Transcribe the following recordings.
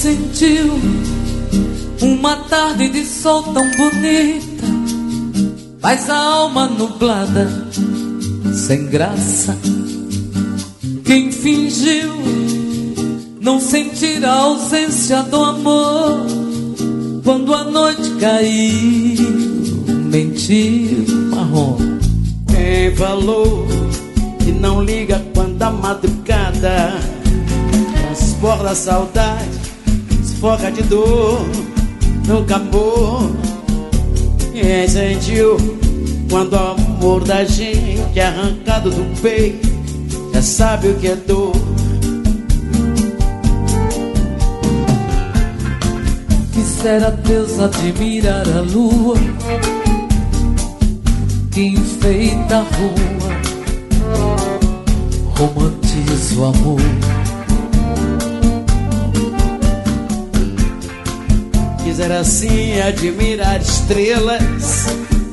sentiu uma tarde de sol tão bonita, mas a alma nublada, sem graça. Quem fingiu não sentir a ausência do amor, quando a noite caiu, mentiu, marrom. Quem falou que não liga quando a madrugada transporta a saudade, desfoca de dor, nunca amor. Quem sentiu quando o amor da gente é arrancado do peito, já sabe o que é dor. Quisera Deus admirar a lua que enfeita a rua, romantiza o amor. Quisera assim admirar estrelas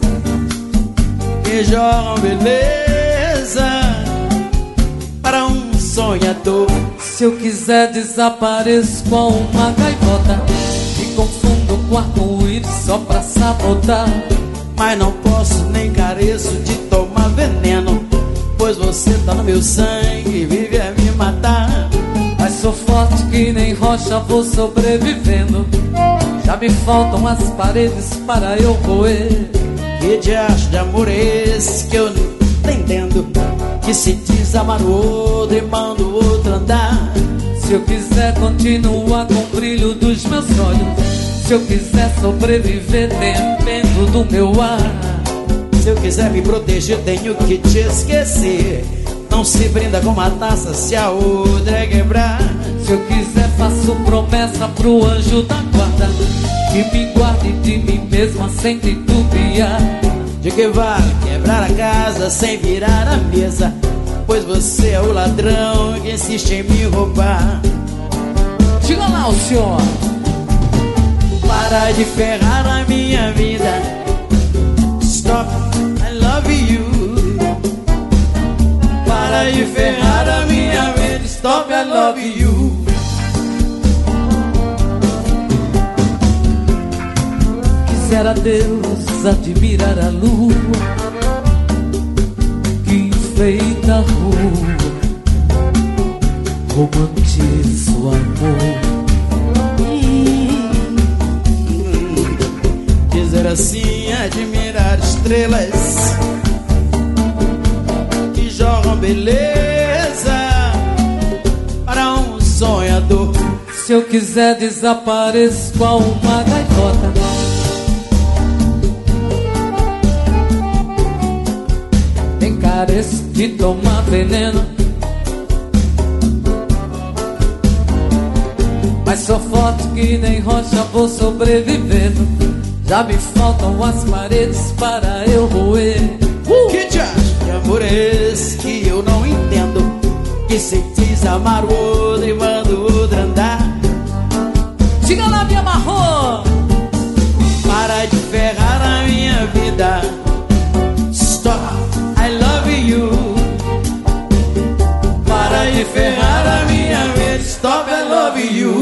que jogam beleza para um sonhador. Se eu quiser desapareço com uma gaivota e confundo o arco-íris só pra sabotar. Mas não posso nem careço de tomar veneno, pois você tá no meu sangue e vive a me matar. Mas sou forte que nem rocha, vou sobrevivendo. Já me faltam as paredes para eu roer. Que diacho de amor é esse que eu não tô entendendo, que se diz amar o outro e manda o outro andar? Se eu quiser continuar com o brilho dos meus olhos, se eu quiser sobreviver dependo do meu ar. Se eu quiser me proteger tenho que te esquecer. Não se brinda com uma taça se a outra é quebrar. Se eu quiser faço promessa pro anjo da guarda, que me guarde de mim mesma sem titubear. De que vale quebrar a casa sem virar a mesa, pois você é o ladrão que insiste em me roubar. Diga lá o senhor. Para de ferrar a minha vida. Stop, I love you. Para de ferrar a minha vida. Stop, I love you. Quisera Deus admirar a lua que enfeita a rua, romantiza o amor. Dizer assim, admirar estrelas que jogam beleza para um sonhador. Se eu quiser desapareço com uma gaivota, nem careço de tomar veneno, mas sou forte que nem rocha, vou sobrevivendo. Já me faltam as paredes para eu roer. Que diacho de amor é esse que eu não entendo, que se diz amar o outro e manda o outro andar? Diga lá, me amarrou. Para de ferrar a minha vida. Stop, I love you. Para de ferrar a minha vida. Stop, I love you.